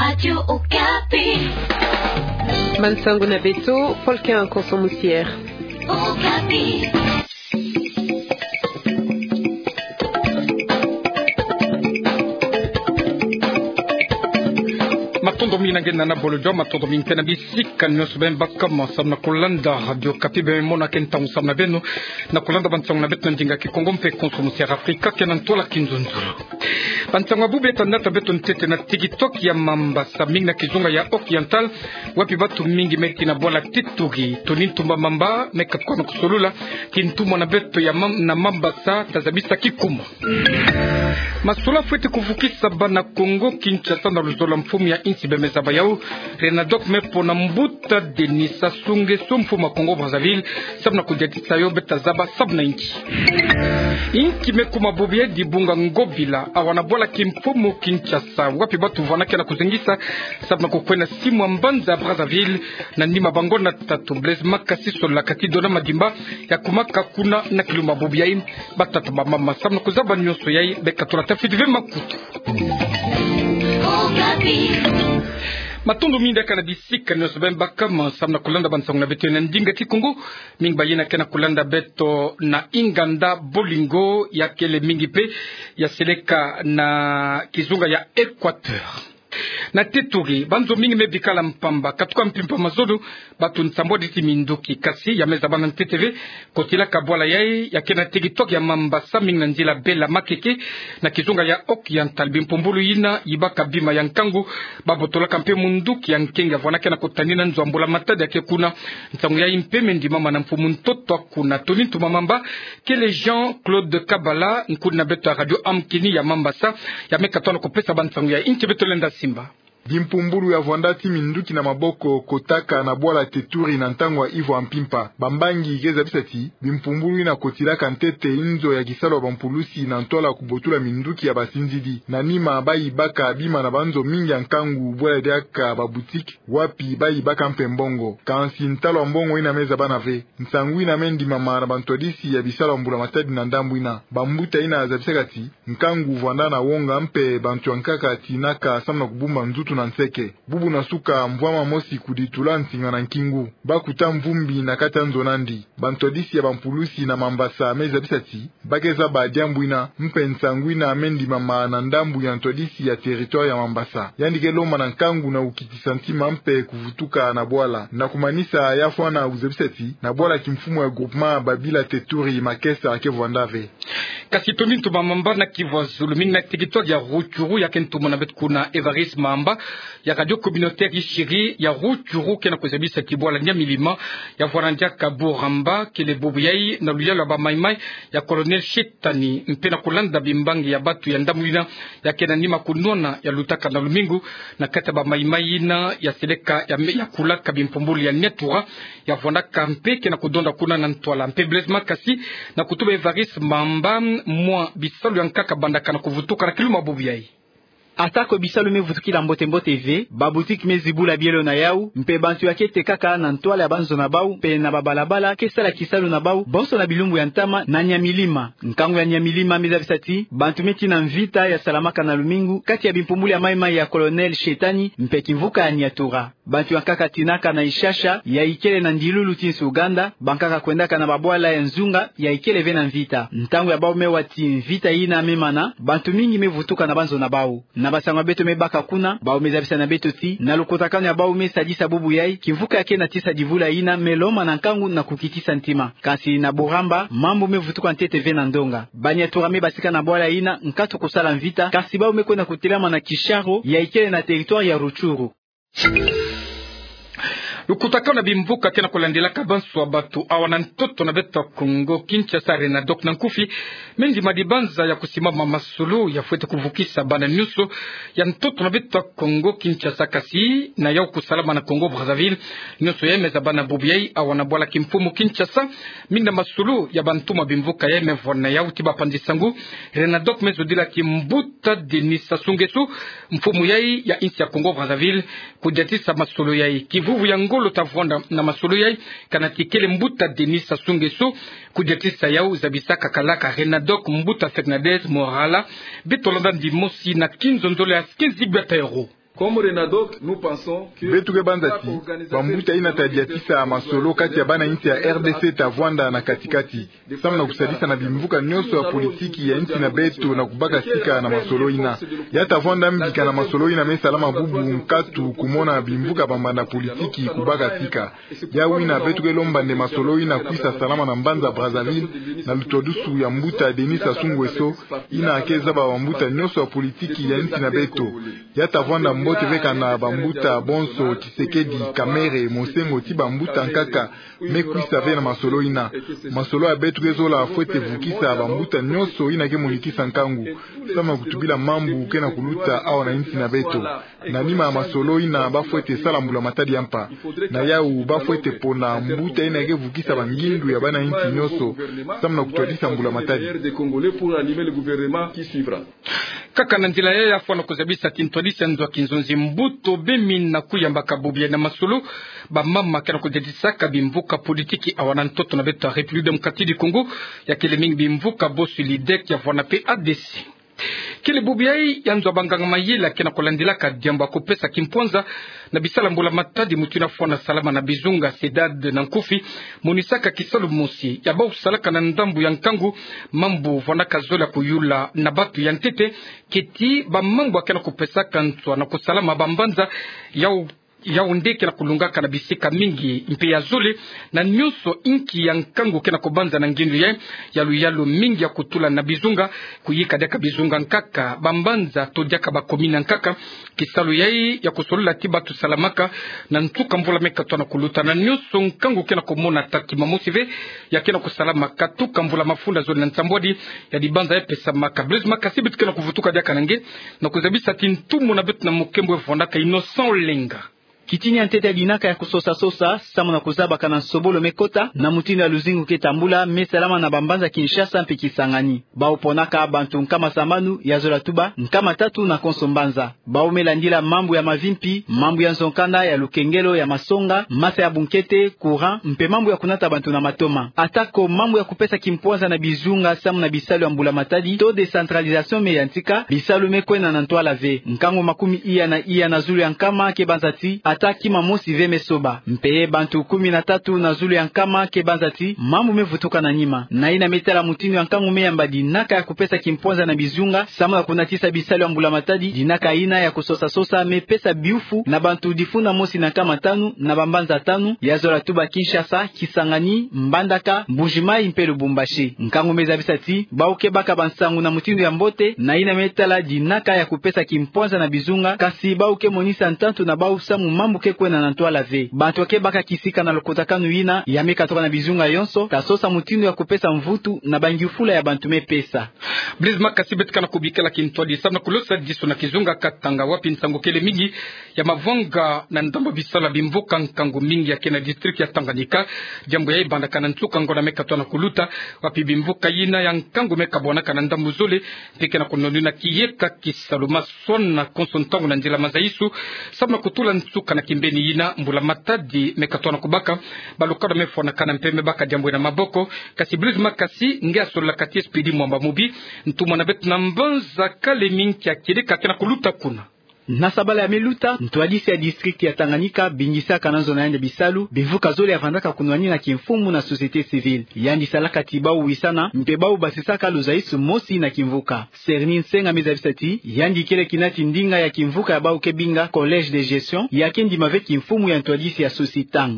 Radio Okapi. Mansango na Beto, Polka Konsomusière. Okapi. Matondo mina ngena na bolojo matondo min kana bisika nyos ben bakama samna kulanda radio kapibe mona kenta usamna beno na kulanda bansong na betna ndinga ki Kongo mpe Konsomusière Afrika kenan tola kinzunzuru bansong abube tanata beton tete na TikTok ya mamba saming na kizunga ya Oriental wapi batu mingi meki na bola titugi tonin tumba mamba meka kono kusolula kintumo na beto ya na mamba sa tazabisa kikuma masula fuete kuvukisa bana Kongo Kinshasa na luzola mfumu ya insi bemeza bayao Renadok mepo na mbuta Denisa Sunge mfumu wa Kongo Brazzaville sabna kujatisa yo beta zaba sabna inki mekuma bubie dibunga ngobila awana bola kimfumu Kinshasa wapi batu vanake na kuzengisa sabna kukwena simu mbanza Brazzaville na nima bango na tatu Blaise Makasi sola katido na madimba ya kumaka kuna na kilumba bubia batata mama sabna kuzaba nyoso yai beka tunatafidive makutu Matondo minda kana bisika nyos ben bakama samna kulanda bansong na beto na ndinga ki Kongo mingi bayina kana kulanda beto na inganda bolingo ya kele mingi pe ya seleka na kizunga ya Equateur na teturi banzo mingi mebikala mpamba katuka mpimpa mazodo batu nsambo diti minduki kasi ya meza bana TTV kotila kabwala yai ya kena TikTok ya mamba saming na njila bela makeke na kizunga ya Oriental bimpumbulu yina ibaka bima ya nkangu babotola kampe munduki ya nkenga vwanake na kotanina nzwambula matade yake kuna nsangu ya impeme ndi mama na mfumu ntoto kuna tonintu mamamba kele Jean-Claude Kabala nkuna beto ya radio amkini ya mamba sa ya meka tono kopesa bansangu ya inchi beto lenda Simba Bimpumbulu ya vwandati minduki na maboko kotaka na bwala teturi na ntangwa ivo ampimpa bambangi geza bisati bimpumbulu na kotilaka ntete inzo ya kisalo bampulusi na ntola kubotula minduki ya basinzidi na nima bayi baka bima na banzo mingi ya nkangu bwala diaka babutiki wapi bayi baka mpembongo kansi ntalo mbongo ina meza banave nsangu ina mendi mama na bantodisi ya bisalo mbula matadi na ndambu ina bambuta ina za bisakati nkangu vwanda na wonga mpe bantu yankaka tinaka samna kubumba nzutu na nseke bubu na suka mvwama mosi kuditula nsinga na nkingu bakuta mvumbi na kata nzonandi bantodisi ya bampulusi na mambasa meza bisati bakeza badiambwina mpe nsangwina amendi mama na ndambu ya ntodisi ya territoire ya mambasa yandike loma na nkangu na ukitisa ntima mpe kuvutuka na bwala na kumanisa ya fwana uzebisati na bwala kimfumu ya groupement babila teturi makesa akevwandave kasi tonintu mamamba na Kivu Zulumini na TikTok ya Ruchuru ya kentumo na betu kuna Evariste Mamba ya radio communautaire Ishiri ya Ruchuru kena kuzabisa kibwala Nyamilima ya Vorandia Kaburamba kele bubuyai na luyalo ba maimai ya Colonel Shetani mpena kulanda bimbangi ya batu ya ndamulina ya kena nima kunona ya lutaka na lumingu na kata ba maimai na ya seleka ya kulaka bimpumbuli ya netura ya Vonaka mpe kena kudonda kuna na ntwala mpe Blaise Makasi na kutuba Evariste Mamba mwa bisalu yankaka bandaka na kuvutuka na kiluma bubuyai atako bisalu mevutukila mbote ve baboutique mezibula bielo na yau mpe bantu yake tekaka na ntwala ya banzo na bau mpe na babalabala kesala kisalu na bau bonso na bilumbu ya ntama na Nyamilima nkangu ya Nyamilima meza bisati bantu meti na mvita ya salamaka na lumingu kati ya bimpumbuli ya maimai ya Colonel Shetani mpe kivuka ya Nyatura bantu yankaka tinaka na Ishasha ya ikele na Ndilulu tinsu Uganda bankaka kwendaka na babwala ya Nzunga ya ikele ve na mvita ntangu ya bau mewati mvita ina memana bantu mingi mevutuka na banzo na bau na basanga beto mebaka kuna bao mezabisa na beto ti na lukotakano ya bao mesadisa bubu yai kivuka yake na tisa divula ina meloma na nkangu na kukitisa ntima kasi na Buramba mambo mevutuka ntete ve na Ndonga Banyatura mebasika na bwala ina nkatu kusala mvita kasi bao mekwenda kutelama na Kisharo ya ikele na territoire ya Ruchuru lukutakana bimvuka kena kulandela kabansu wa batu awana ntoto na beta Kongo Kinshasa Renadok na nkufi mengi madibanza ya kusimama masulu ya fuete kuvukisa bana nyuso ya ntoto na beta Kongo Kinshasa kasi na yao kusalama na Kongo Brazzaville nyuso ya meza bana bubiyai awana bwala kimfumu Kinshasa minda masulu ya bantuma bimvuka ya mevona yao tiba pandisangu Renadok mezo dila kimbuta Denisa Sungesu mfumu yai ya insi ya Kongo Brazzaville kujatisa masulu yai kivuvu ya ngolo tavonda na masulu yai kanatikele mbuta Denisa Sungesu kujatisa yao zabisaka kalaka Renadok mbuta Fernandez Morala bitolanda ndimosi na kinzonzole ya skinzi biatero Betuke banzati bambuta ina tadiatisa masolo kati ya bana inti ya RDC tavwanda na katikati sama na kusadisa na bimvuka nyoso ya politiki ya inti na beto na kubaka sika na masolo ina ya tavwanda mbika na masolo ina mesalama bubu nkatu kumona bimvuka bambanda politiki kubaka sika ya wina betuke lomba nde masolo ina kuisa salama na mbanza Brazzaville na lutodusu ya mbuta Denis Sassou Nguesso ina akeza bambuta nyoso ya politiki ya inti na beto ya tavwanda mbote veka na bambuta Bonso Tshisekedi Kamere Mosengo ti bambuta nkaka mekwisa ve na masolo ina masolo ya betu kezola fwete vukisa bambuta nyoso ina ke monikisa nkangu sama kutubila mambu kena kuluta awa na inti na beto na nima masolo ina bafwete salambula matadi yampa na yau bafwete pona mbuta ina ke vukisa bangindu ya bana inti nyoso sama na kutwadisa mbula matadi kaka na nzila ya fwana kuzabisa tintwadisa nzwa kinzonzi mbuto bemi na kuyamba kabubia na masolo ba mama kana kujadisaka bimvuka politiki awana ntoto na beta République démocratique du Congo ya kile mingi bimvuka bosu lidek ya vwana pe ADC kile bubiai yanzwa banganga mayela kena kolandila ka diamba kopesa kimponza na bisala mbula matadi mutuna fona salama na bizunga sedad na nkufi munisaka kisalu musi ya ba usalaka na ndambu ya nkangu mambu vona kazola kuyula na batu ya ntete keti ba mambu akena kopesa kantwa na kusalama bambanza yaunde kena kulungaka na bisika mingi mpe ya zole na nyuso inki ya nkangu kena kubanza na ngindu ya yalu mingi ya kutula na bizunga kuyika deka bizunga nkaka bambanza todiaka bakomina nkaka kisalu ya kusolula tiba tusalamaka na ntuka mvula meka na kuluta na nyuso nkangu kena kumona takima musive ya kena kusalama katuka mvula mafunda zole na nsambwadi ya dibanza ya pesa makablez makasibit kena kuvutuka diaka nange na kuzabisa tintumu na betu na mukembo ya fondaka Innocent Lenga kitini ya ntete ya dinaka ya kusosa samu na kuzaba kana sobolo mekota na mutindo ya luzingu ketambula mesalama na bambanza Kinshasa mpe Kisangani bao ponaka bantu nkama samanu ya zola tuba nkama tatu na konsombanza bao melandila mambu ya mavimpi mambu ya nzonkana ya lukengelo ya masonga masa ya bunkete courant mpe mambu ya kunata bantu na matoma atako mambu ya kupesa kimponza na bizunga samu na bisalu ya mbula matadi to decentralisation meyantika bisalu mekwena na ntwala ve nkango makumi iya na zulu ya nkama ke banzati ataki mamosi veme soba mpeye bantu 13 na zulu ya nkama ke banzati mambu mevutuka na nyima na ina metala mutino ya nkangu meyamba dinaka ya kupesa kimponza na bizunga samu ya kunatisa bisalu ya mbula matadi dinaka ina ya kusosa mepesa biufu na bantu difuna mosi na nkama tanu na bambanza tanu ya zola tuba Kinshasa Kisangani Mbandaka Mbujimai mpe Lubumbashi nkangu meza bisati bauke baka bansangu na mutino ya mbote na ina metala dinaka ya kupesa kimponza na bizunga kasi bauke monisa ntantu na bau samu mambu ke kwena na ntwala ve bantu ke baka kisika na lokotakanu ina ya meka toka na bizunga yonso tasosa mutindo ya kupesa mvutu na bangifula ya bantu mepesa Blizma kasibet kana kubikela kintwadi sabna kulosa diso na kizunga katanga wapi nsango kele mingi ya mavonga na ndambo bisala bimvuka nkango mingi ya kena district ya Tanganyika jambo ya ibanda kana ntuka ngona meka tona kuluta wapi bimvuka yina ya nkango meka bona kana ndambo zole peke na kunonuna kiyeka kisaluma sona konsontango na njila mazaisu sabna kutula ntuka na kimbeni yina mbula matadi meka tona kubaka balukado mefona kana mpeme baka jambo na maboko kasi Blizma kasi ngia sola kati SPD mwamba mubi ntuma na betu na mbanza kale minki ya kireka kena kuluta kuna na sabala ya meluta ntwadisi ya district ya Tanganyika bingisa kananzo na yande bisalu bivuka zole ya vandaka kunwani na kimfumu na societe civile yandi salaka tibau wisana mpebau basisaka luzaisu mosi na kimvuka Sernin Senga mezabisati yandi kele kinati ndinga ya kimvuka ya bau kebinga collège de gestion ya kendi mave kimfumu ya ntwadisi ya Sositang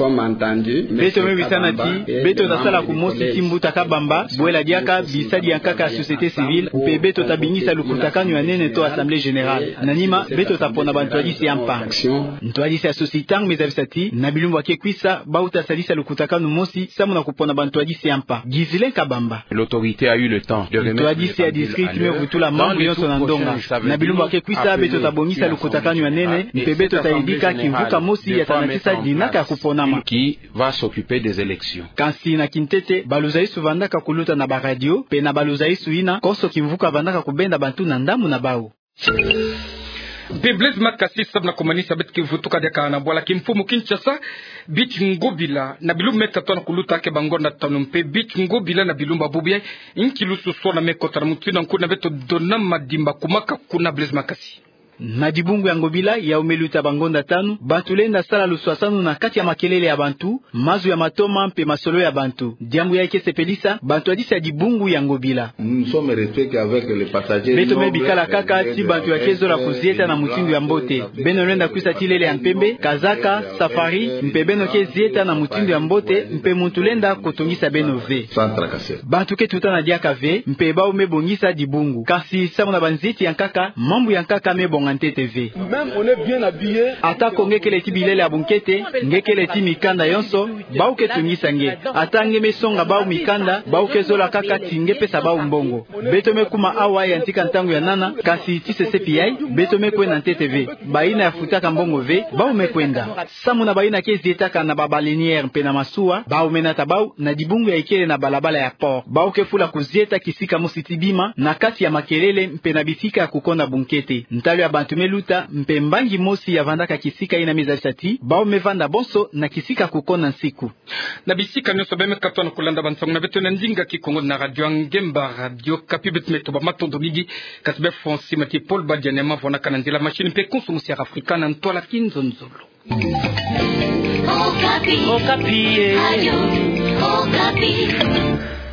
beto mewisana ti beto tasala kumosi timbuta kabamba bwela diaka bisadi ya kaka ya societe civile mpe beto tabingisa lukutakanyo ya nene to assemblée générale nani beto tapona bantwadisi yampa ntwadisi ya Sositang mezabisati na bilumbu ake kwisa bauta salisa lukutakanu mosi samu na kupona bantwadisi yampa Gizilen Kabamba l'autorité a eu le temps de remettre ntwadisi ya district mevutula mambu yonso na ndonga na bilumbu ake kwisa beto tabongisa lukutakanu ya nene mpe beto taidika kimvuka mosi ya tanatisa dinaka ya kuponama qui va s'occuper des élections kansi na kintete baluzaisu vandaka kuluta na baradio pe na baluzaisu ina koso kimvuka vandaka kubenda bantu na ndamu na bao Blizma kasi sabna kumanisa betki vutuka deka na bwala kimfumu Kinshasa bich ngobila na bilumba meka tona kuluta ke bangonda tanumpe bich ngobila na bilumba bubia inkilusu sona meko taramutina nkuna beto dona madimba kumaka kuna Blizma kasi na dibungu ya ngobila ya umeluta bangonda tanu bantulenda sala luswasanu na kati ya makelele ya bantu mazu ya matoma mpe masolo ya bantu diambu ya ikesepelisa bantu adisa dibungu ya ngobila beto mebikala kaka ti bantu ya kezo la kuzieta na mutindu ya mbote beno lenda kuisa tilele ya mpembe kazaka safari mpe beno ke zieta na mutindu ya mbote mpe muntulenda kotongisa beno ve bantu ke tuta na diaka ve mpe bao mebongisa dibungu kasi samu na banziti ya nkaka mambu ya nkaka mebonga ntete ve ata kongekele ti bilele ya bunkete ngekele ti mikanda yonso bao ke tungisa nge ata nge mesonga bao mikanda bao ke zola kaka tinge pesa bao mbongo beto mekuma awa ya ntika ntangu ya nana kasi ti sese piyai beto mekwenda ntete ve baina ya futaka mbongo ve bao mekwenda samu na baina ke zietaka na babaliniere mpe na masuwa bao menata bao na dibungu ya ikele na balabala ya port bao ke fula kuzieta kisika musitibima na kati ya makelele mpe na bisika ya kukonda bunkete ntalo ya bantu meluta mpe mbangi mosi ya vandaka kisika ina mizalisati bao mevanda bonso na kisika kukonda nsiku na bisika nyoso beme katwa na kulanda bansongo na beto na ndinga kikongo na radio Ngemba radio Kapi bet meto ba matondo migi kasbe fonsi mati Paul Badianema vona kanandila machine mpe konsumu ya Afrika na ntola kinzonzolo Okapi. Okapi. Radio Okapi.